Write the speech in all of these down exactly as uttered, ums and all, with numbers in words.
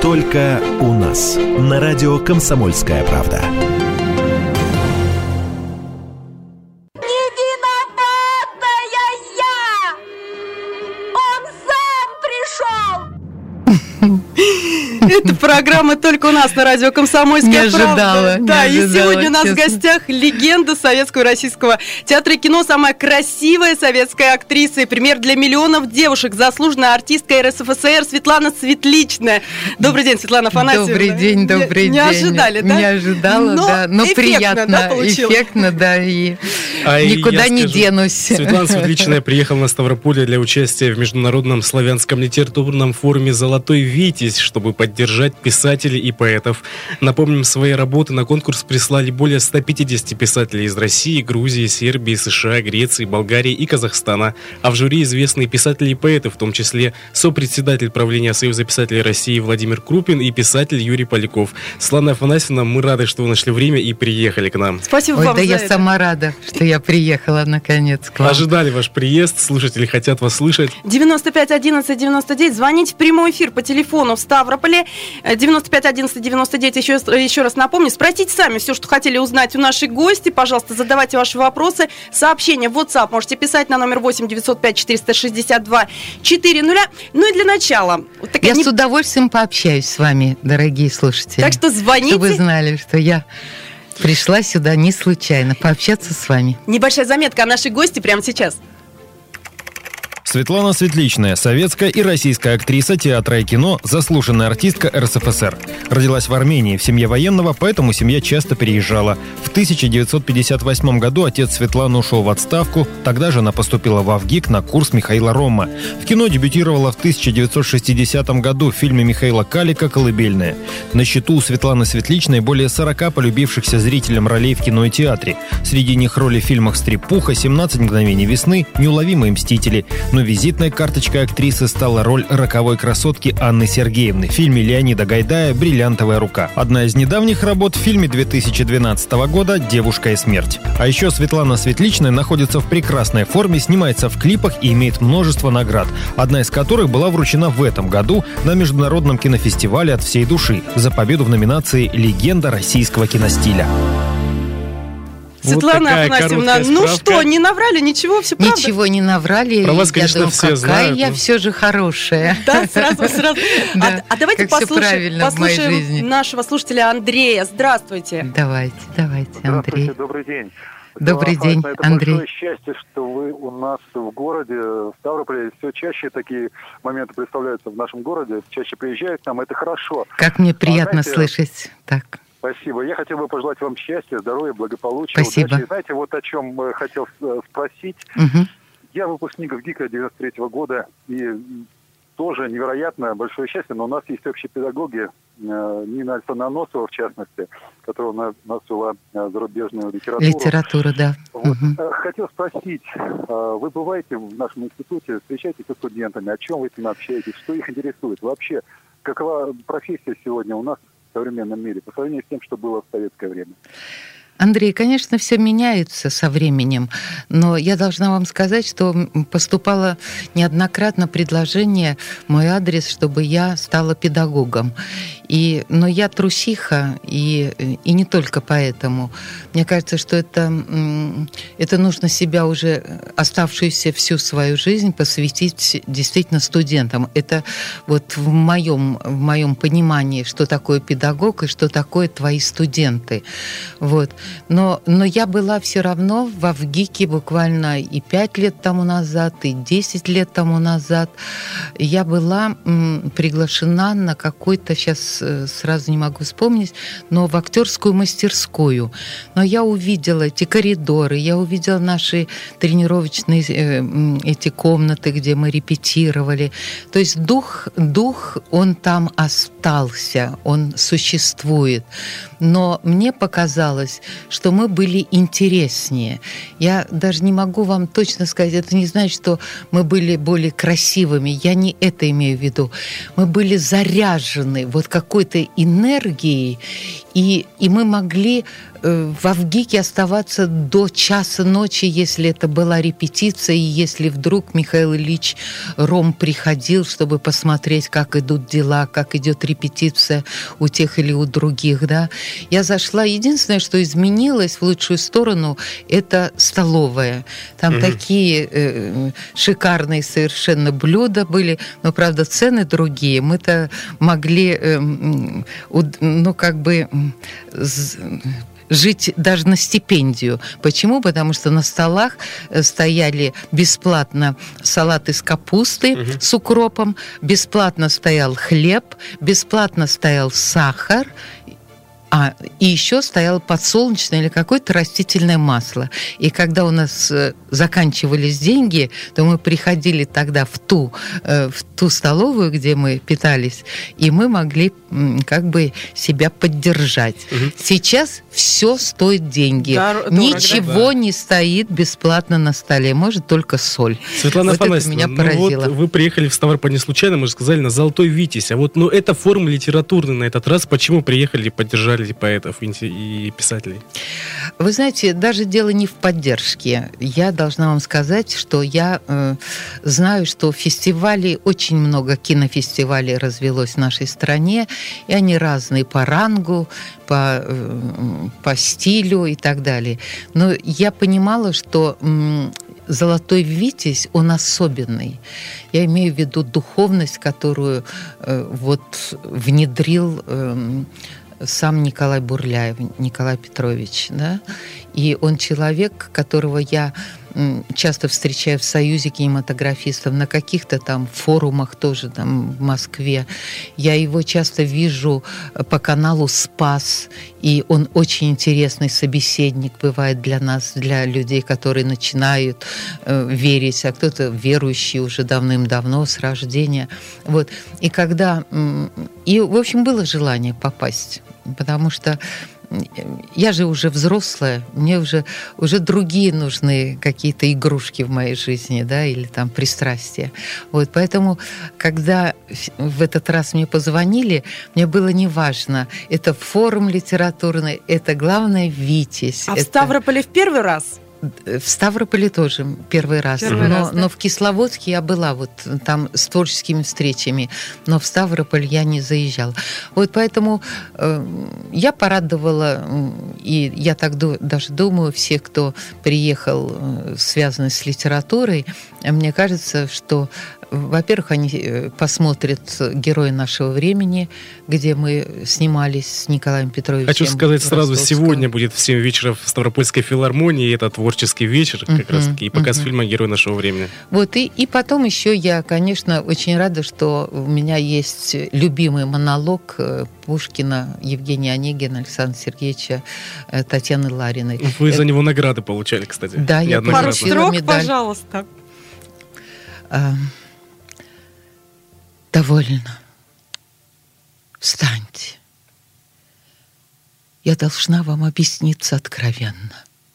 Только у нас. На радио «Комсомольская правда». Это программа «Только у нас» на радио «Комсомольская не ожидала, правда». Не да, ожидала, и сегодня у нас честно. в гостях легенда советского и российского театра и кино, самая красивая советская актриса и пример для миллионов девушек, заслуженная артистка эр эс эф эс эр Светлана Светличная. Добрый день, Светлана Афанасьевна. Добрый день, добрый не, день. Не ожидали, да? Не ожидала, но да, но эффектно, приятно, да, получилось? эффектно, да, и а никуда и не скажу, денусь. Светлана Светличная приехала на Ставрополье для участия в Международном славянском литературном форуме «Золотой Витязь», чтобы поддержать писателей и поэтов. Напомним, свои работы на конкурс прислали более ста пятидесяти писателей из России, Грузии, Сербии, США, Греции, Болгарии и Казахстана. А в жюри известные писатели и поэты, в том числе сопредседатель правления Союза писателей России Владимир Крупин и писатель Юрий Поляков. Светлана Афанасьевна, мы рады, что вы нашли время и приехали к нам. Спасибо Ой, вам да за я это. сама рада, что я приехала наконец к вам. Ожидали ваш приезд, слушатели хотят вас слышать. девяносто пять одиннадцать девяносто девять. Звоните в прямой эфир по телефону в Ставрополе. девяносто пять одиннадцать девяносто девять. Еще, еще раз напомню. Спросите сами все, что хотели узнать у нашей гости. Пожалуйста, задавайте ваши вопросы. Сообщения в WhatsApp можете писать на номер восемь девятьсот пять четыреста шестьдесят два четыреста. Ну и для начала. Вот такая Я не... с удовольствием пообщаюсь с вами, дорогие слушатели. Так что звоните. Чтобы вы знали, что я пришла сюда не случайно пообщаться с вами. Небольшая заметка о нашей гости прямо сейчас. Светлана Светличная, советская и российская актриса театра и кино, заслуженная артистка эр эс эф эс эр. Родилась в Армении в семье военного, поэтому семья часто переезжала. В тысяча девятьсот пятьдесят восьмом году отец Светланы ушел в отставку, тогда же она поступила в АВГИК на курс Михаила Рома. В кино дебютировала в тысяча девятьсот шестидесятом году в фильме Михаила Калика «Колыбельная». На счету у Светланы Светличной более сорока полюбившихся зрителям ролей в кино и театре. Среди них роли в фильмах «Стрепуха», «семнадцать мгновений весны», «Неуловимые мстители». Но визитной карточкой актрисы стала роль роковой красотки Анны Сергеевны в фильме Леонида Гайдая «Бриллиантовая рука». Одна из недавних работ в фильме две тысячи двенадцатого года «Девушка и смерть». А еще Светлана Светличная находится в прекрасной форме, снимается в клипах и имеет множество наград, одна из которых была вручена в этом году на Международном кинофестивале «От всей души» за победу в номинации «Легенда российского киностиля». Светлана вот Афанасьевна, ну что, не наврали, ничего, все правда? Ничего не наврали. Про вас, я конечно, думаю, все какая знают. я все же хорошая. Да, сразу, сразу. Да, а, а давайте как всё послушаем, правильно в моей жизни. послушаем нашего слушателя Андрея. Здравствуйте. Давайте, давайте, Андрей. Здравствуйте, добрый день. Добрый Светлана день, Афанасьевна, это Андрей. большое счастье, что вы у нас в городе, в Ставрополе. Все чаще такие моменты представляются в нашем городе, чаще приезжают к нам, это хорошо. Как мне приятно а, знаете, слышать. Так. Спасибо. Я хотел бы пожелать вам счастья, здоровья, благополучия, Спасибо. удачи. И знаете, вот о чем э, хотел э, спросить. Угу. Я выпускник ВГИКа девяносто третьего года, и тоже невероятно большое счастье, но у нас есть общие педагоги, э, Нина Александровна Носова, в частности, которая у нас, нас вела э, зарубежную литературу. Литература, да. Вот. Угу. Э, Хотел спросить, э, вы бываете в нашем институте, встречаетесь со студентами, о чем вы с ними общаетесь, что их интересует? Вообще, какова профессия сегодня у нас в современном мире по сравнению с тем, что было в советское время? Андрей, конечно, все меняется со временем, но я должна вам сказать, что поступало неоднократно предложение в мой адрес, чтобы я стала педагогом. И, но я трусиха, и, и не только поэтому. Мне кажется, что это, это нужно себя уже оставшуюся всю свою жизнь посвятить действительно студентам. Это вот в моем, в моем понимании, что такое педагог и что такое твои студенты. Вот. Но, но я была все равно в ВГИКе буквально и пять лет тому назад, и десять лет тому назад. Я была м, приглашена на какой-то, сейчас сразу не могу вспомнить, но в актерскую мастерскую. Но я увидела эти коридоры, я увидела наши тренировочные э, эти комнаты, где мы репетировали. То есть дух, дух, он там остался, он существует. Но мне показалось, что мы были интереснее. Я даже не могу вам точно сказать, это не значит, что мы были более красивыми. Я не это имею в виду. Мы были заряжены вот какой-то энергией, и, и мы могли в Авгике оставаться до часа ночи, если это была репетиция, и если вдруг Михаил Ильич Ром приходил, чтобы посмотреть, как идут дела, как идет репетиция у тех или у других, да. Я зашла, единственное, что изменилось в лучшую сторону, это столовая. Там mm-hmm. такие э, шикарные совершенно блюда были, но, правда, цены другие. Мы-то могли, э, ну, как бы... жить даже на стипендию. Почему? Потому что на столах стояли бесплатно салат из капусты угу. с укропом, бесплатно стоял хлеб, бесплатно стоял сахар, а, и еще стояло подсолнечное или какое-то растительное масло. И когда у нас э, заканчивались деньги, то мы приходили тогда в ту, э, в ту столовую, где мы питались, и мы могли м, как бы себя поддержать. Угу. Сейчас все стоит деньги. Дор- Ничего да? не стоит бесплатно на столе. Может, только соль. Светлана вот Афанасьевна, это меня поразило. Ну вот вы приехали в Ставрополь не случайно, мы же сказали, на «Золотой Витязь». А вот ну, это форум литературный на этот раз. Почему приехали и поддержали поэтов и писателей? Вы знаете, даже дело не в поддержке. Я должна вам сказать, что я э, знаю, что фестивалей, очень много кинофестивалей развелось в нашей стране, и они разные по рангу, по, э, по стилю и так далее. Но я понимала, что... М- «Золотой Витязь», он особенный. Я имею в виду духовность, которую э, вот внедрил э, сам Николай Бурляев, Николай Петрович, да? И он человек, которого я часто встречаю в Союзе кинематографистов, на каких-то там форумах тоже там в Москве. Я его часто вижу по каналу «Спас», и он очень интересный собеседник бывает для нас, для людей, которые начинают э, верить, а кто-то верующий уже давным-давно, с рождения. Вот. И когда... И, в общем, было желание попасть, потому что я же уже взрослая, мне уже, уже другие нужны какие-то игрушки в моей жизни, да, или там пристрастия. Вот, поэтому, когда в этот раз мне позвонили, мне было неважно, это форум литературный, это главное Витязь. А это... в Ставрополе в первый раз? В Ставрополе тоже первый раз. Первый но, раз да? но в Кисловодске я была вот там с творческими встречами, но в Ставрополь я не заезжала. Вот поэтому э, я порадовала, и я так до, даже думаю, все, кто приехал, э, связанный с литературой, мне кажется, что, во-первых, они посмотрят «Герои нашего времени», где мы снимались с Николаем Петровичем. Хочу сказать сразу, сегодня будет в семь вечера в Ставропольской филармонии, это творческий вечер, как uh-huh, раз-таки, и показ uh-huh. фильма «Герой нашего времени». Вот, и, и потом еще я, конечно, очень рада, что у меня есть любимый монолог Пушкина, Евгения Онегина, Александра Сергеевича, Татьяны Лариной. Вы это... за него награды получали, кстати. Да, я Пару строк, медаль. Пожалуйста. А, довольно. Встаньте. Я должна вам объясниться откровенно.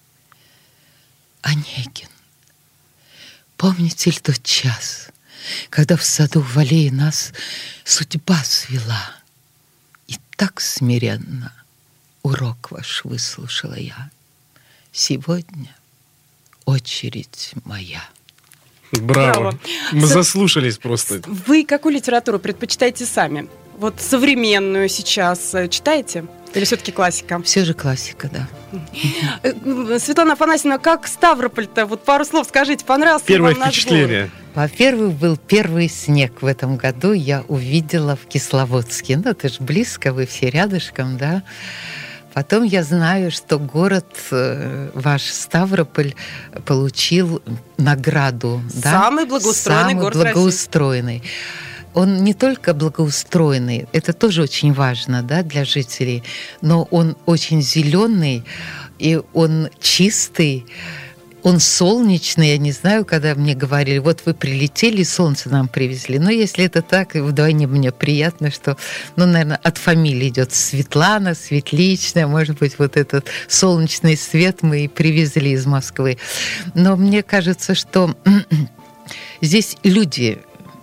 Онегин, помните ли тот час, когда в саду в аллее нас судьба свела, и так смиренно урок ваш выслушала я. Сегодня очередь моя. Браво. Браво. Мы За... заслушались просто. Вы какую литературу предпочитаете сами? Вот современную сейчас читаете? Или все-таки классика? Все же классика, да. Светлана Афанасьевна, как Ставрополь-то? Вот пару слов скажите, понравился Первое вам впечатление. Во-первых, был первый снег в этом году, я увидела в Кисловодске. Ну, это же близко, вы все рядышком, да. Потом я знаю, что город ваш Ставрополь получил награду. Самый да? благоустроенный Самый город благоустроенный. России. Он не только благоустроенный, это тоже очень важно, да, для жителей, но он очень зеленый, и он чистый, он солнечный. Я не знаю, когда мне говорили, вот вы прилетели, солнце нам привезли. Но если это так, вдвойне мне приятно, что, ну, наверное, от фамилии идет Светлана, Светличная, может быть, вот этот солнечный свет мы и привезли из Москвы. Но мне кажется, что здесь люди, вот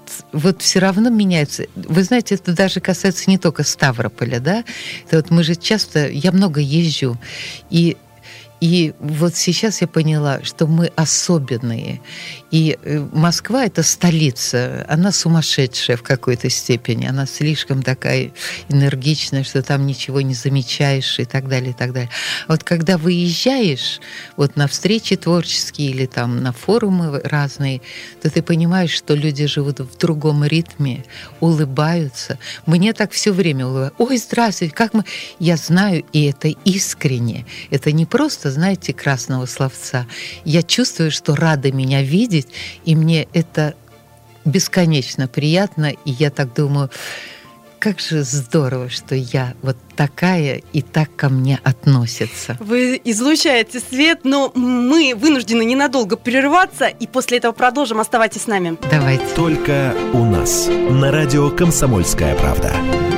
вот все равно меняется. Вы знаете, это даже касается не только Ставрополя, да? Это вот мы же часто, я много езжу, и И вот сейчас я поняла, что мы особенные. И Москва — это столица, она сумасшедшая в какой-то степени, она слишком такая энергичная, что там ничего не замечаешь и так далее, и так далее. Вот когда выезжаешь вот на встречи творческие или там на форумы разные, то ты понимаешь, что люди живут в другом ритме, улыбаются. Мне так все время улыбаются. Ой, здравствуйте, как мы... Я знаю, и это искренне. Это не просто, знаете, красного словца. Я чувствую, что рады меня видеть, и мне это бесконечно приятно, и я так думаю, как же здорово, что я вот такая, и так ко мне относятся. Вы излучаете свет, но мы вынуждены ненадолго прерваться, и после этого продолжим. Оставайтесь с нами. Давайте. Только у нас. На радио «Комсомольская правда».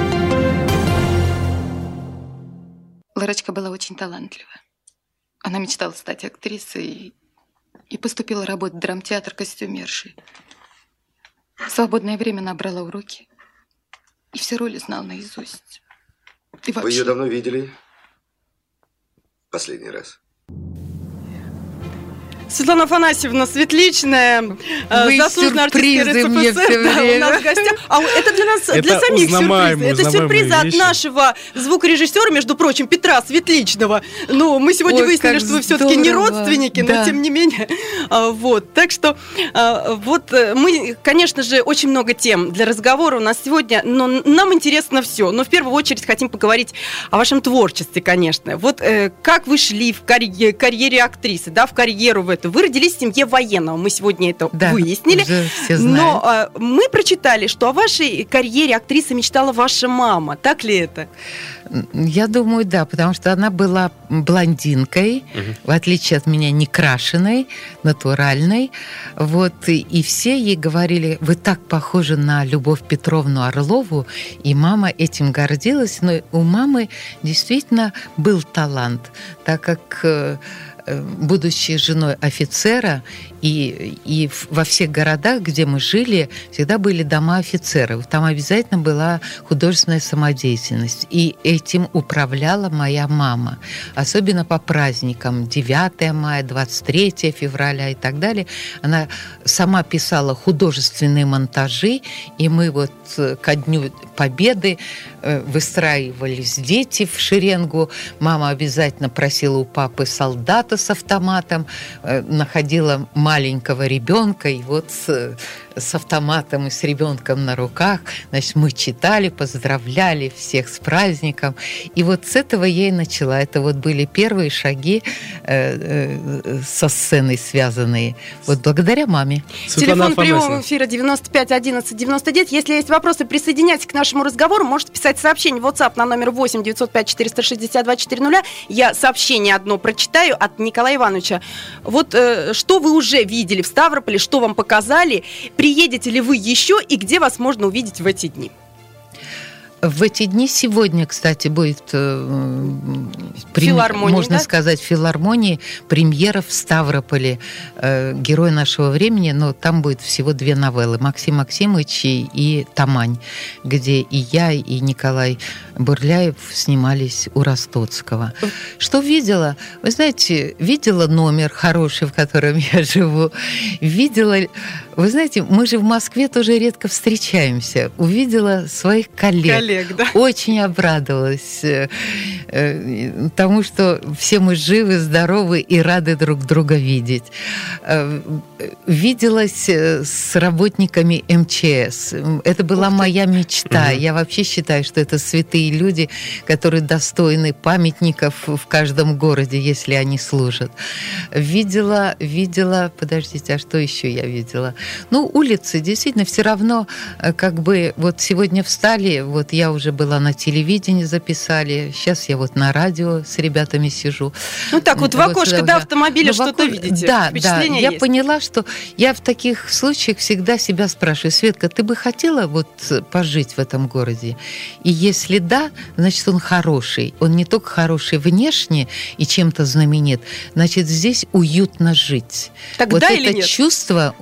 Ларочка была очень талантлива. Она мечтала стать актрисой и поступила работать в драмтеатр костюмершей. В свободное время набрала уроки и все роли знала наизусть. И вообще... Вы ее давно видели? Последний раз. Светлана Афанасьевна Светличная, Вы заслуженная артистка РСФСР, да, у нас в гостях. А это для нас, это для самих сюрприз. Это сюрприз от вещи. Нашего звукорежиссера, между прочим, Петра Светличного. Ну, мы сегодня Ой, выяснили, что вы все-таки не родственники, да. Но тем не менее. Вот, так что вот мы, конечно же, очень много тем для разговора у нас сегодня, но нам интересно все. Но в первую очередь хотим поговорить о вашем творчестве, конечно. Вот как вы шли в карьере, карьере актрисы, да, в карьеру в эту. Вы родились в семье военного, мы сегодня это да, выяснили. Но а, мы прочитали, что о вашей карьере актрисы мечтала ваша мама. Так ли это? Я думаю, да, потому что она была блондинкой, угу. в отличие от меня, не крашеной, натуральной. Вот, и, и все ей говорили, вы так похожи на Любовь Петровну Орлову, и мама этим гордилась. Но у мамы действительно был талант, так как... будучи женой офицера, и, и во всех городах, где мы жили, всегда были дома офицеров. Там обязательно была художественная самодеятельность. И этим управляла моя мама. Особенно по праздникам. девятое мая, двадцать третье февраля и так далее. Она сама писала художественные монтажи, и мы вот ко Дню Победы выстраивались дети в шеренгу. Мама обязательно просила у папы солдата с автоматом, находила маленького ребенка, и вот с, с автоматом и с ребенком на руках, значит, мы читали, поздравляли всех с праздником. И вот с этого я и начала. Это вот были первые шаги э, э, со сценой связанные. Вот благодаря маме. Телефон прямого эфира девяносто пять одиннадцать девяносто девять. Если есть вопросы, присоединяйтесь к нашему разговору. Можете писать сообщение в WhatsApp на номер восемь девятьсот пять четыреста шестьдесят два четыреста. Я сообщение одно прочитаю от Николая Ивановича. Вот э, что вы уже видели в Ставрополе, что вам показали, приедете ли вы еще и где вас можно увидеть в эти дни? В эти дни сегодня, кстати, будет, э, прем... можно да? сказать, в филармонии премьера в Ставрополе э, «Герой нашего времени», но там будет всего две новеллы «Максим Максимович» и, и «Тамань», где и я, и Николай Бурляев снимались у Ростоцкого. Что видела? Вы знаете, видела номер хороший, в котором я живу. Видела... Вы знаете, мы же в Москве тоже редко встречаемся. Увидела своих коллег. коллег да? Очень обрадовалась тому, что все мы живы, здоровы и рады друг друга видеть. Виделась с работниками эм че эс. Это была моя мечта. Угу. Я вообще считаю, что это святые люди, которые достойны памятников в каждом городе, если они служат. Видела, видела... Подождите, а что еще я видела? Ну, улицы, действительно, все равно, как бы, вот сегодня встали, вот я уже была на телевидении, записали, сейчас я вот на радио с ребятами сижу. Ну, так вот, в окошко вот, до автомобиля ну, что-то окош... видите? Да, да, я есть. Поняла, что я в таких случаях всегда себя спрашиваю, Светка, ты бы хотела вот пожить в этом городе? И если да, значит, он хороший. Он не только хороший внешне и чем-то знаменит, значит, здесь уютно жить. Тогда вот или это нет? чувство у меня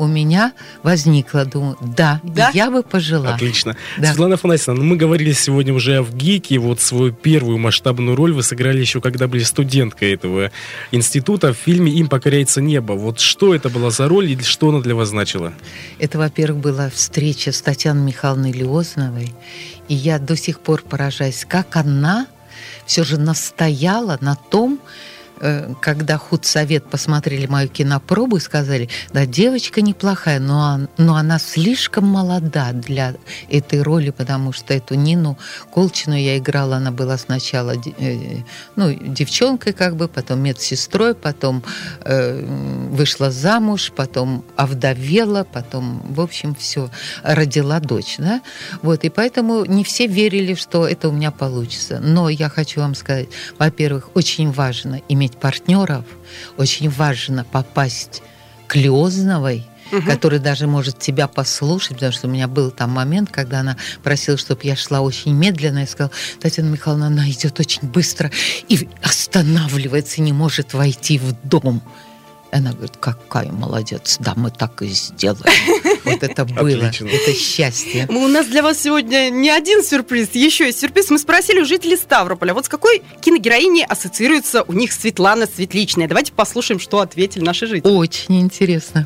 да, возникла, думаю, да, Да? я бы пожила. Отлично. Да. Светлана Афанасьевна, ну мы говорили сегодня уже в ГИКе, вот свою первую масштабную роль вы сыграли еще когда были студенткой этого института в фильме «Им покоряется небо». Вот что это была за роль и что она для вас значила? Это, во-первых, была встреча с Татьяной Михайловной Лиозновой, и я до сих пор поражаюсь, как она все же настояла на том, когда худсовет посмотрели мою кинопробу и сказали, да, девочка неплохая, но, но она слишком молода для этой роли, потому что эту Нину Колчину я играла, она была сначала ну, девчонкой как бы, потом медсестрой, потом э, вышла замуж, потом овдовела, потом, в общем, все, родила дочь, да, вот, и поэтому не все верили, что это у меня получится. Но я хочу вам сказать, во-первых, очень важно иметь партнеров, очень важно попасть к Лиозновой, угу. которая даже может тебя послушать, потому что у меня был там момент, когда она просила, чтобы я шла очень медленно, и сказала, Татьяна Михайловна, она идет очень быстро и останавливается, не может войти в дом. Она говорит, какая молодец, да, мы так и сделаем. Вот это было, Отлично. Это счастье. У нас для вас сегодня не один сюрприз, еще есть сюрприз. Мы спросили у жителей Ставрополя, вот с какой киногероиней ассоциируется у них Светлана Светличная. Давайте послушаем, что ответили наши жители. Очень интересно.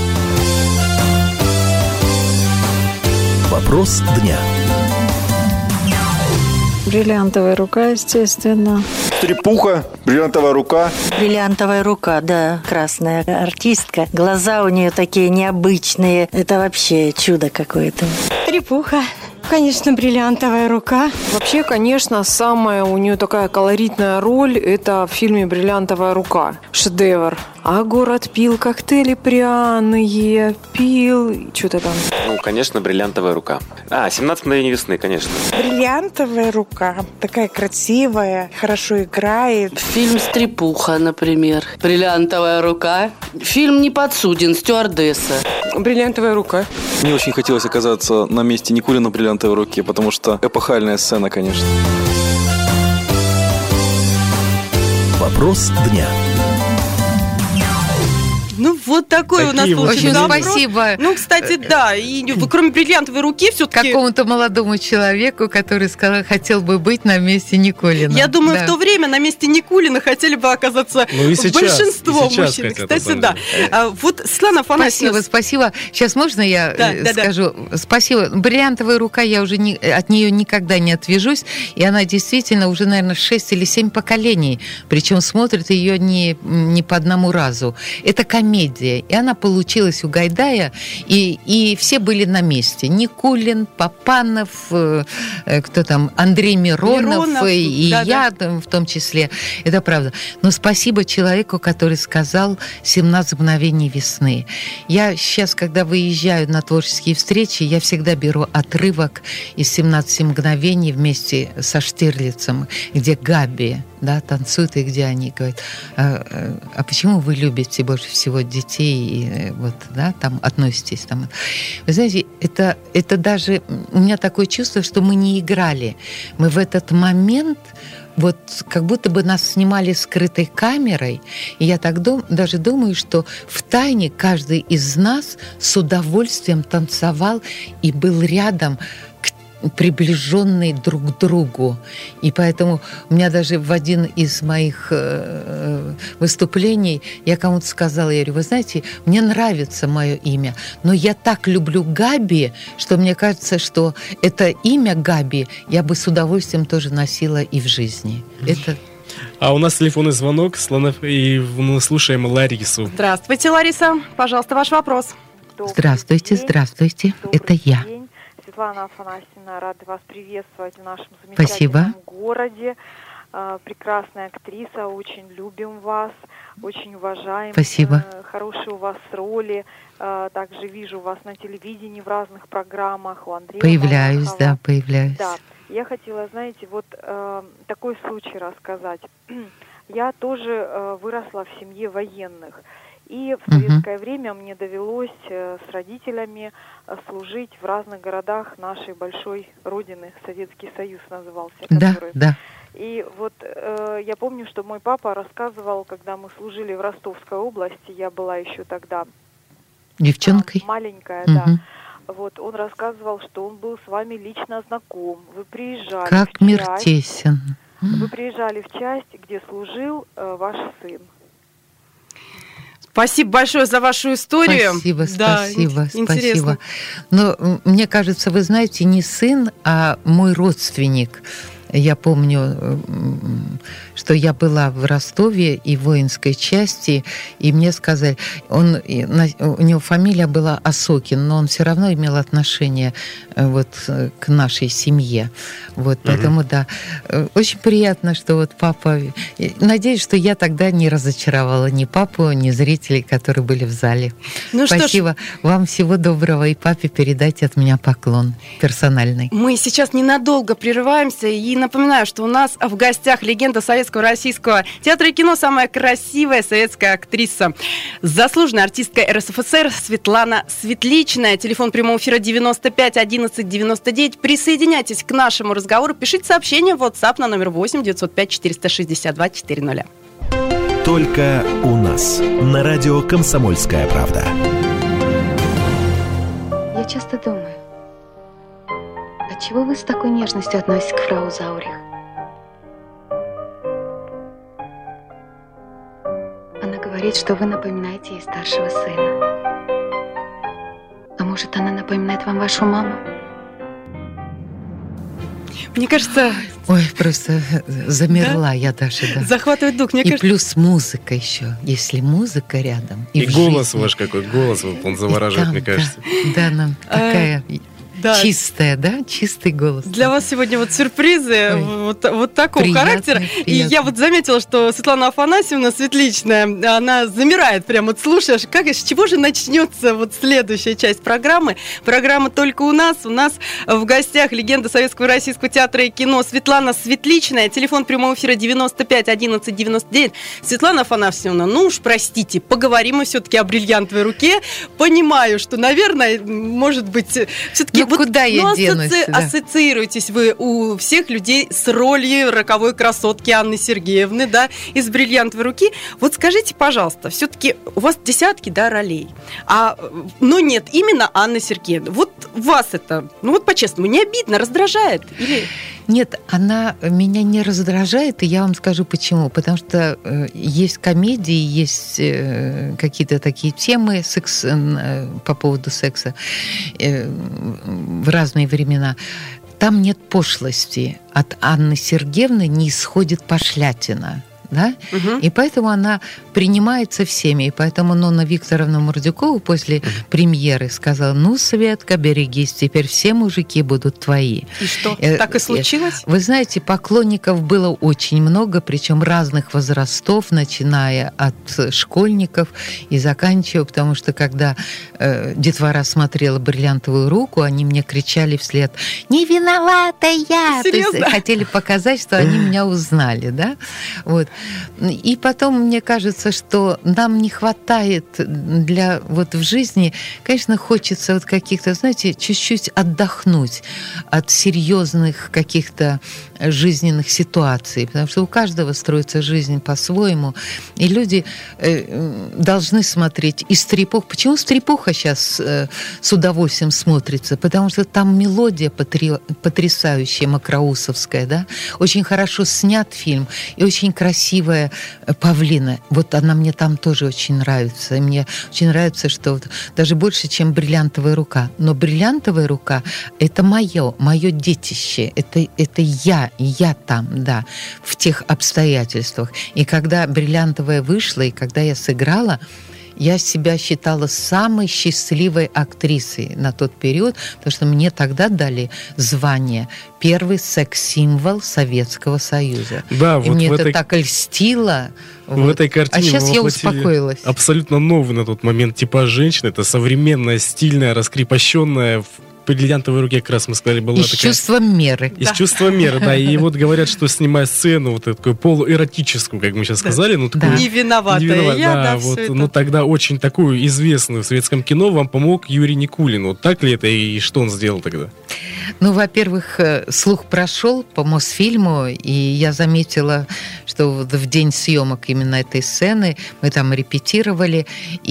Вопрос дня. Бриллиантовая рука, естественно. Трепуха, бриллиантовая рука. Бриллиантовая рука, да, красная артистка. Глаза у нее такие необычные. Это вообще чудо какое-то. Трепуха. Конечно, бриллиантовая рука. Вообще, конечно, самая у нее такая колоритная роль – это в фильме «Бриллиантовая рука». Шедевр. А город пил коктейли пряные, пил, что-то там. Ну, конечно, «Бриллиантовая рука». А, «семнадцать мгновений весны», конечно. Бриллиантовая рука. Такая красивая, хорошо играет. Фильм «Стрепуха», например. «Бриллиантовая рука». Фильм «Не подсуден», «Стюардесса». «Бриллиантовая рука». Мне очень хотелось оказаться на месте Никулина в «Бриллиантовой руке», потому что эпохальная сцена, конечно. Вопрос дня. Ну, вот такой Такие у нас вот. получился Очень спасибо. Ну, кстати, да, и кроме бриллиантовой руки все-таки... Какому-то молодому человеку, который сказал, хотел бы быть на месте Никулина. Я думаю, да. в то время на месте Никулина хотели бы оказаться ну, и сейчас, большинство и сейчас мужчин. хотят, Кстати, да. А, вот, Светлана Афанасьевна... Спасибо, спасибо. Сейчас можно я да, да, скажу? Да. Спасибо. «Бриллиантовая рука», я уже не, от нее никогда не отвяжусь, и она действительно уже, наверное, шесть или семь поколений, причем смотрят ее не, не по одному разу. Это комедия, и она получилась у Гайдая, и, и все были на месте. Никулин, Папанов, э, кто там, Андрей Миронов, Миронов и, и да, я да. в том числе. Это правда. Но спасибо человеку, который сказал «семнадцать мгновений весны». Я сейчас, когда выезжаю на творческие встречи, я всегда беру отрывок из «семнадцати мгновений» вместе со Штирлицем, где Габи, да, танцуют, и где они говорят, а, а почему вы любите больше всего детей, и вот, да, там относитесь там. Вы знаете, это, это даже, у меня такое чувство, что мы не играли. Мы в этот момент вот как будто бы нас снимали скрытой камерой, и я так дум, даже думаю, что втайне каждый из нас с удовольствием танцевал и был рядом, приближенные друг к другу. И поэтому у меня даже в один из моих э, выступлений я кому-то сказала, я говорю, вы знаете, мне нравится мое имя, но я так люблю Габи, что мне кажется, что это имя Габи я бы с удовольствием тоже носила и в жизни. Это... А у нас телефонный звонок, и мы слушаем Ларису. Здравствуйте, Лариса. Пожалуйста, ваш вопрос. Добрый здравствуйте, день. здравствуйте. Добрый это я. День. Светлана Афанасьевна, рада вас приветствовать в нашем замечательном Спасибо. городе. Прекрасная актриса, очень любим вас, очень уважаем. Спасибо. Хорошие у вас роли. Также вижу вас на телевидении в разных программах. У Андрея Появляюсь, Малахова. да, появляюсь. Да. Я хотела, знаете, вот такой случай рассказать. Я тоже выросла в семье военных. И в советское uh-huh. время мне довелось с родителями служить в разных городах нашей большой родины. Советский Союз назывался. Да, который... да. И вот э, я помню, что мой папа рассказывал, когда мы служили в Ростовской области, я была еще тогда Девчонкой? Маленькая, угу. да. Вот, он рассказывал, что он был с вами лично знаком. Вы приезжали как в мир часть, тесен. Вы приезжали в часть, где служил э, ваш сын. Спасибо большое за вашу историю. Спасибо, да, спасибо, интересно. спасибо. Но мне кажется, вы знаете, не сын, а мой родственник. Я помню, что я была в Ростове и в воинской части, и мне сказали, он, у него фамилия была Осокин, но он все равно имел отношение вот к нашей семье. Вот, поэтому, угу. да, очень приятно, что вот папа... Надеюсь, что я тогда не разочаровала ни папу, ни зрителей, которые были в зале. Ну, спасибо. Вам всего доброго, и папе передайте от меня поклон персональный. Мы сейчас ненадолго прерываемся, и напоминаю, что у нас в гостях легенда советского российского театра и кино, самая красивая советская актриса, заслуженная артистка эр эс эф эс эр Светлана Светличная. Телефон прямого эфира девяносто пять одиннадцать девяносто девять. Присоединяйтесь к нашему разговору, пишите сообщение в WhatsApp на номер восемь девятьсот пять четыреста шестьдесят два четыреста. Только у нас на радио «Комсомольская правда». Я часто думаю, отчего вы с такой нежностью относитесь к фрау Заурих? Она говорит, что вы напоминаете ей старшего сына. А может, она напоминает вам вашу маму? Мне кажется... Ой, просто замерла да? я даже, да. Захватывает дух, мне и кажется... И плюс музыка еще. Если музыка рядом... И, и голос жизни, ваш какой, голос, он завораживает, там, мне кажется. Да, да нам такая... Да. Чистая, да? Чистый голос. Для вас сегодня вот сюрпризы вот, вот такого приятно, характера. Приятно. И я вот заметила, что Светлана Афанасьевна Светличная, она замирает прямо, вот слушаешь, как, с чего же начнется вот следующая часть программы. Программа «Только у нас». У нас в гостях легенда советского и российского театра и кино Светлана Светличная. Телефон прямого эфира девяносто пять одиннадцать девяносто девять. Светлана Афанасьевна, ну уж простите, поговорим мы все-таки о бриллиантовой руке. Понимаю, что, наверное, может быть, все-таки... Вот, куда я ну, денусь? Асоци... Да. Ассоциируетесь вы у всех людей с ролью роковой красотки Анны Сергеевны, да, из «Бриллиантовой руки». Вот скажите, пожалуйста, все-таки у вас десятки, да, ролей, а, но нет, именно Анны Сергеевны. Вот вас это, ну вот по-честному, не обидно, раздражает? Или... Нет, она меня не раздражает, и я вам скажу почему. Потому что э, есть комедии, есть э, какие-то такие темы секс, э, по поводу секса э, в разные времена. Там нет пошлости. От Анны Сергеевны не исходит пошлятина. Да? Угу. И поэтому она принимается всеми. И поэтому Нонна Викторовна Мурдюкова после угу. премьеры сказала: ну, Светка, берегись, теперь все мужики будут твои. И что, э, так и случилось? Вы знаете, поклонников было очень много, причем разных возрастов, начиная от школьников и заканчивая, потому что когда э, детвора смотрела «Бриллиантовую руку», они мне кричали вслед: не виновата я! Серьезно? То есть хотели показать, что они меня узнали, да? Вот. И потом, мне кажется, что нам не хватает для вот в жизни, конечно, хочется вот каких-то, знаете, чуть-чуть отдохнуть от серьезных каких-то жизненных ситуаций, потому что у каждого строится жизнь по-своему, и люди э, должны смотреть и стрепух. Почему стрепуха сейчас э, с удовольствием смотрится? Потому что там мелодия потри... потрясающая, макроусовская, да? Очень хорошо снят фильм, и очень красивая Павлина. Вот она мне там тоже очень нравится. И мне очень нравится, что вот, даже больше, чем «Бриллиантовая рука». Но «Бриллиантовая рука» — это мое, мое детище. Это, это я, я там, да, в тех обстоятельствах. И когда «Бриллиантовая» вышла, и когда я сыграла, я себя считала самой счастливой актрисой на тот период, потому что мне тогда дали звание «Первый секс-символ Советского Союза». Да, и вот мне это этой... так льстило. В вот. этой картине а сейчас я успокоилась. Абсолютно новый на тот момент типаж женщины. Это современная, стильная, раскрепощенная, в «Бриллиантовой руке», как раз мы сказали, была Из такая... чувством меры. Из да. чувства меры, да. И вот говорят, что снимая сцену вот такую полуэротическую, как мы сейчас да. сказали, ну такую... Да. Не виноватая не виноват, я, да, да, вот, все это. Ну тогда очень такую известную в советском кино вам помог Юрий Никулин. Вот так ли это и что он сделал тогда? Ну, во-первых, слух прошел по Мосфильму, и я заметила, что в день съемок именно этой сцены мы там репетировали,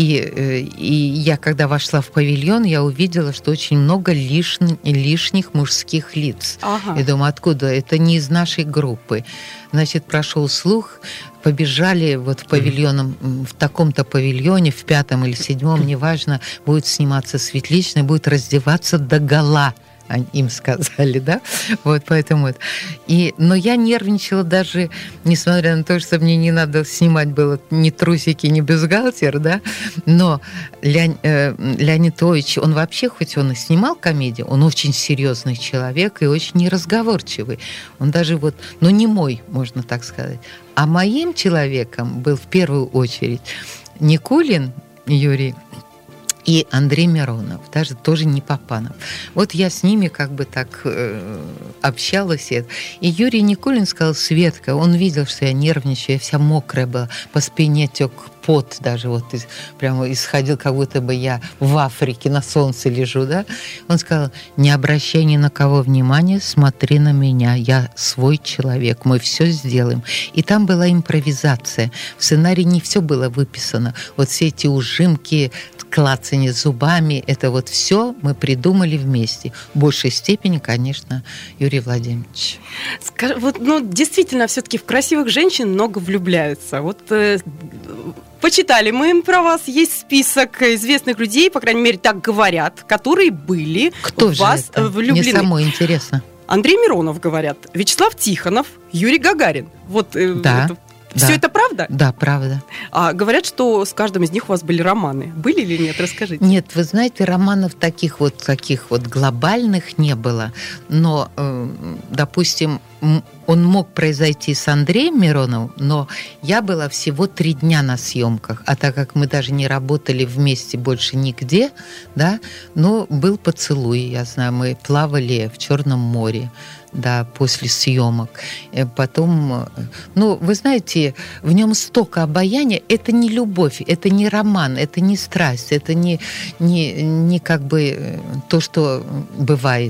и, и я, когда вошла в павильон, я увидела, что очень много лишних, лишних мужских лиц. Ага. И думаю, откуда? Это не из нашей группы. Значит, прошел слух, побежали вот в павильоном, в таком-то павильоне, в пятом или седьмом, неважно, будет сниматься Светличный, будет раздеваться догола. Им сказали, да? Вот поэтому это. И, но я нервничала даже, несмотря на то, что мне не надо снимать было ни трусики, ни бюстгальтер, да? Но Леон, э, Леонид Ильич, он вообще, хоть он и снимал комедию, он очень серьезный человек и очень неразговорчивый. Он даже вот, ну не мой, можно так сказать. А моим человеком был в первую очередь Никулин Юрий и Андрей Миронов, даже тоже не Папанов. Вот я с ними как бы так э, общалась. И Юрий Никулин сказал: Светка, он видел, что я нервничаю, я вся мокрая была, по спине тек пот даже, вот прямо исходил, как будто бы я в Африке на солнце лежу, да. Он сказал: не обращай ни на кого внимания, смотри на меня, я свой человек, мы все сделаем. И там была импровизация. В сценарии не все было выписано. Вот все эти ужимки, клацанье зубами, это вот все мы придумали вместе. В большей степени, конечно, Юрий Владимирович. Скажи, вот, ну, действительно, все-таки в красивых женщин много влюбляются. Вот э, почитали мы про вас, есть список известных людей, по крайней мере, так говорят, которые были Кто в вас это? влюблены. Мне самой интересно. Андрей Миронов, говорят, Вячеслав Тихонов, Юрий Гагарин. Вот, э, да. это... Все да. это правда? Да, правда. А говорят, что с каждым из них у вас были романы. Были или нет? Расскажите. Нет, вы знаете, романов таких вот, таких вот глобальных не было. Но, допустим, он мог произойти с Андреем Мироновым, но я была всего три дня на съемках, а так как мы даже не работали вместе больше нигде, да, но был поцелуй, я знаю, мы плавали в Черном море, да, после съемок. Потом, ну, вы знаете, в нем столько обаяния. Это не любовь, это не роман, это не страсть, это не, не, не как бы то, что бывает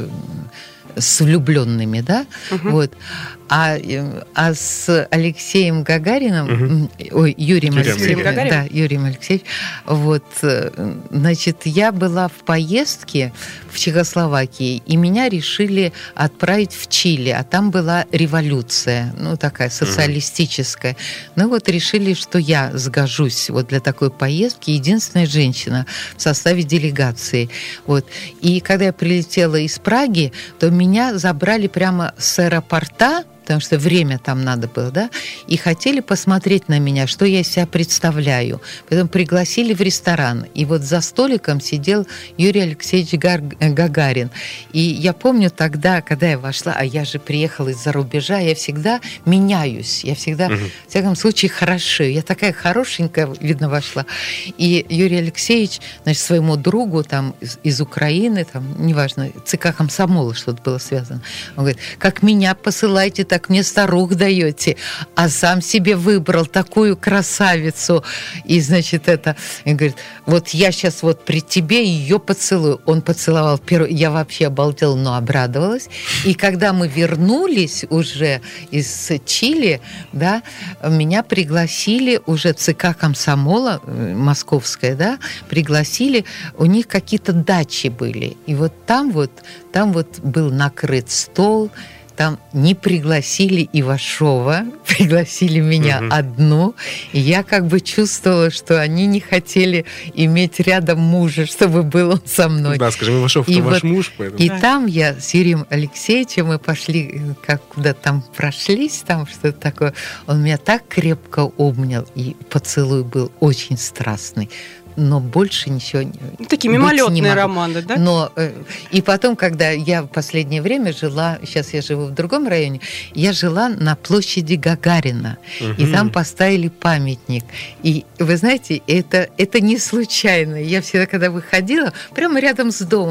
с влюбленными, да, uh-huh. вот. А, а с Алексеем Гагарином, uh-huh. ой, Юрием Алексеевичем, да, Юрием Алексеевичем, вот, значит, я была в поездке в Чехословакии, и меня решили отправить в Чили, а там была революция, ну, такая социалистическая. Uh-huh. Ну, вот решили, что я сгожусь вот для такой поездки, единственная женщина в составе делегации, вот. И когда я прилетела из Праги, то меня забрали прямо с аэропорта, потому что время там надо было, да, и хотели посмотреть на меня, что я из себя представляю. Поэтому пригласили в ресторан. И вот за столиком сидел Юрий Алексеевич Гагарин. И я помню тогда, когда я вошла, а я же приехала из-за рубежа, я всегда меняюсь, я всегда, угу. в всяком случае, хорошею. Я такая хорошенькая, видно, вошла. И Юрий Алексеевич, значит, своему другу там из, из Украины, там, неважно, ЦК комсомола что-то было связано, он говорит: как меня посылаете, так мне старух даете, а сам себе выбрал такую красавицу. И, значит, это... И говорит: вот я сейчас вот при тебе ее поцелую. Он поцеловал первый. Я вообще обалдела, но обрадовалась. И когда мы вернулись уже из Чили, да, меня пригласили уже ЦК комсомола, московская, да, пригласили, у них какие-то дачи были. И вот там вот, там вот был накрыт стол, там не пригласили Ивашова, пригласили меня uh-huh. одну, и я как бы чувствовала, что они не хотели иметь рядом мужа, чтобы был он со мной. Да, скажем, Ивашов — это ваш муж, поэтому... И да. там я с Юрием Алексеевичем, мы пошли, как куда там прошлись, там что-то такое, он меня так крепко обнял, и поцелуй был очень страстный. Но больше ничего такие мимолетные романы, да? Но и потом, когда я в последнее время жила, сейчас я живу в другом районе, я жила на площади Гагарина, угу. и там поставили памятник. И вы знаете, это, это не случайно. Я всегда, когда выходила, прямо рядом с домом,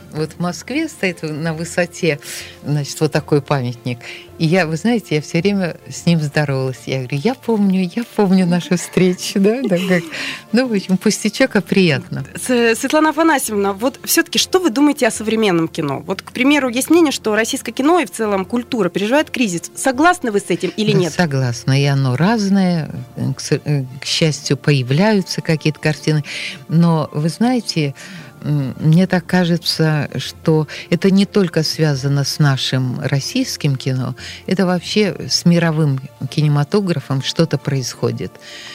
вот в Москве стоит на высоте, значит, вот такой памятник. И я, вы знаете, я все время с ним здоровалась. Я говорю, я помню, я помню наши встречи, да, да, как. Ну, в общем, пустячок, а приятно. Светлана Афанасьевна, вот все-таки что вы думаете о современном кино? Вот, к примеру, есть мнение, что российское кино и в целом культура переживает кризис. Согласны вы с этим или да, нет? Согласна, и оно разное. К, к счастью, появляются какие-то картины. Но, вы знаете, мне так кажется, что это не только связано с нашим российским кино, это вообще с мировым кинематографом что-то происходит.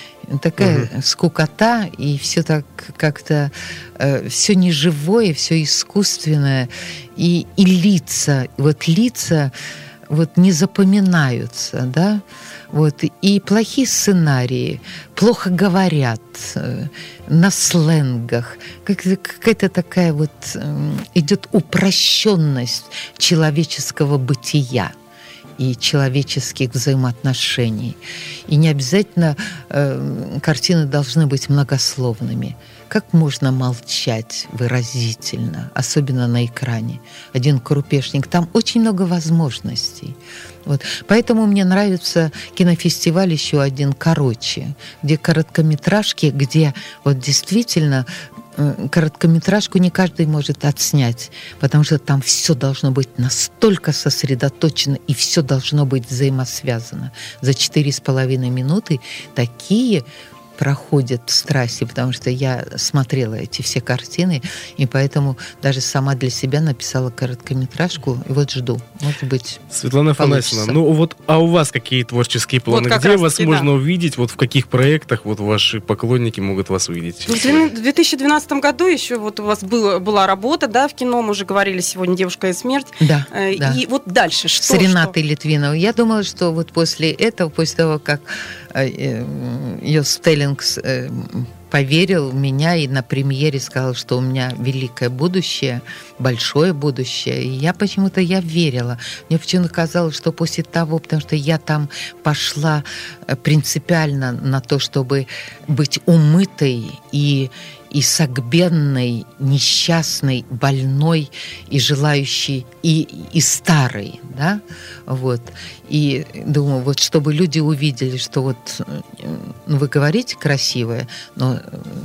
Такая угу. скукота, и все так как-то, э, все неживое, все искусственное, и, и лица, вот лица вот не запоминаются, да, вот, и плохие сценарии, плохо говорят, э, на сленгах, какая-то такая вот э, идет упрощенность человеческого бытия и человеческих взаимоотношений. И не обязательно э, картины должны быть многословными. Как можно молчать выразительно, особенно на экране? Один крупешник, там очень много возможностей. Вот. Поэтому мне нравится кинофестиваль еще один «Короче», где короткометражки, где вот действительно короткометражку не каждый может отснять, потому что там все должно быть настолько сосредоточено, и все должно быть взаимосвязано. За четыре с половиной минуты такие проходят страсти, потому что я смотрела эти все картины, и поэтому даже сама для себя написала короткометражку, и вот жду. Может быть, Светлана Афанасьевна, ну вот, а у вас какие творческие планы? Вот где вас можно да. увидеть? Вот в каких проектах вот ваши поклонники могут вас увидеть? В две тысячи двенадцатом году еще вот у вас было, была работа, да, в кино, мы уже говорили сегодня «Девушка и смерть». Да, и да. вот дальше что? С Ренатой что? Литвиновой. Я думала, что вот после этого, после того, как ее Стеллингс поверил в меня и на премьере сказал, что у меня великое будущее, большое будущее. И я почему-то я верила. Мне почему-то казалось, что после того, потому что я там пошла принципиально на то, чтобы быть умытой и и согбенной, несчастной, больной и желающей, и, и старой, да, вот. И думаю, вот чтобы люди увидели, что вот, ну, вы говорите красивая, но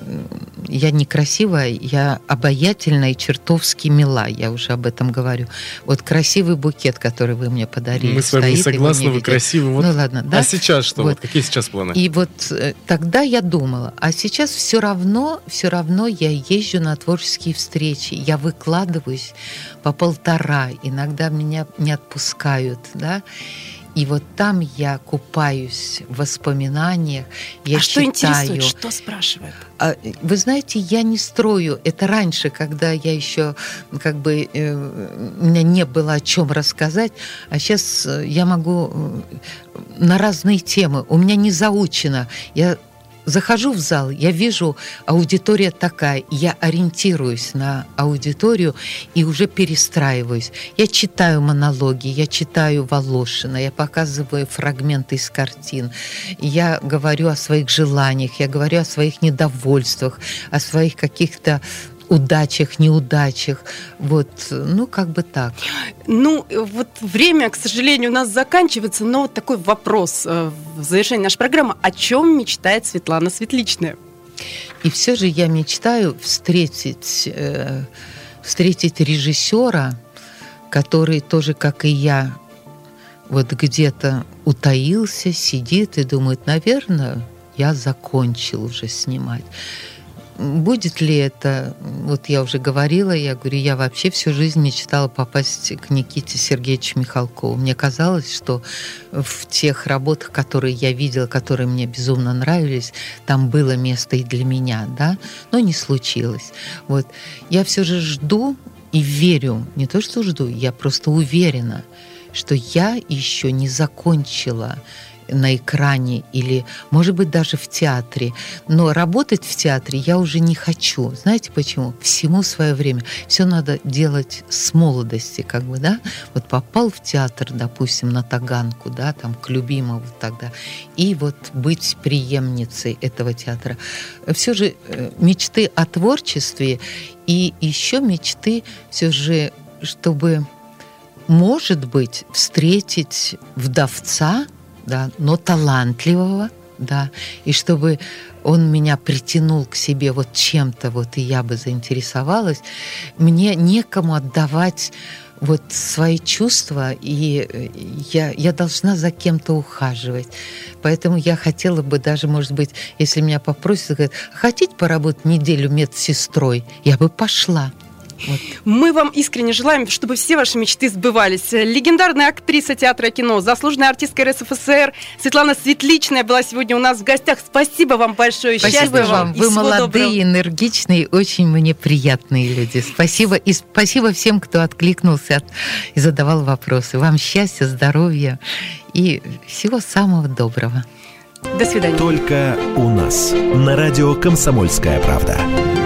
я не красивая, я обаятельная и чертовски мила, я уже об этом говорю. Вот красивый букет, который вы мне подарили. Мы с вами стоит, согласны, вы красивы. Вот. Ну ладно, да? А сейчас что? Вот. Вот. Какие сейчас планы? И вот тогда я думала, а сейчас все равно, все равно равно я езжу на творческие встречи, я выкладываюсь по полтора, иногда меня не отпускают, да, и вот там я купаюсь в воспоминаниях, я а что читаю. Интересует, что спрашивают? Вы знаете, я не строю. Это раньше, когда я еще как бы э, у меня не было о чем рассказать, а сейчас я могу на разные темы. У меня не заучено. Я захожу в зал, я вижу, аудитория такая, я ориентируюсь на аудиторию и уже перестраиваюсь. Я читаю монологи, я читаю Волошина, я показываю фрагменты из картин, я говорю о своих желаниях, я говорю о своих недовольствах, о своих каких-то удачах, неудачах. Вот, ну, как бы так. Ну, вот время, к сожалению, у нас заканчивается, но вот такой вопрос в завершении нашей программы. О чем мечтает Светлана Светличная? И все же я мечтаю встретить, э, встретить режиссера, который тоже, как и я, вот где-то утаился, сидит и думает, наверное, я закончил уже снимать. Будет ли это, вот я уже говорила, я говорю, я вообще всю жизнь мечтала попасть к Никите Сергеевичу Михалкову. Мне казалось, что в тех работах, которые я видела, которые мне безумно нравились, там было место и для меня, да, но не случилось. Вот. Я все же жду и верю, не то что жду, я просто уверена, что я еще не закончила на экране или, может быть, даже в театре. Но работать в театре я уже не хочу. Знаете почему? Всему свое время. Все надо делать с молодости, как бы, да? Вот попал в театр, допустим, на Таганку, да, там, к любимому тогда, и вот быть преемницей этого театра. Все же мечты о творчестве и еще мечты все же, чтобы, может быть, встретить вдовца, да, но талантливого, да, и чтобы он меня притянул к себе вот чем-то, вот и я бы заинтересовалась, мне некому отдавать вот свои чувства, и я, я должна за кем-то ухаживать. Поэтому я хотела бы даже, может быть, если меня попросят, говорят, хотите поработать неделю медсестрой, я бы пошла. Вот. Мы вам искренне желаем, чтобы все ваши мечты сбывались. Легендарная актриса театра и кино, заслуженная артистка эр эс эф эс эр Светлана Светличная была сегодня у нас в гостях. Спасибо вам большое. Спасибо вам. Вы молодые, доброго. Энергичные, очень мне приятные люди. Спасибо. И спасибо всем, кто откликнулся и задавал вопросы. Вам счастья, здоровья и всего самого доброго. До свидания. Только у нас. На радио «Комсомольская правда».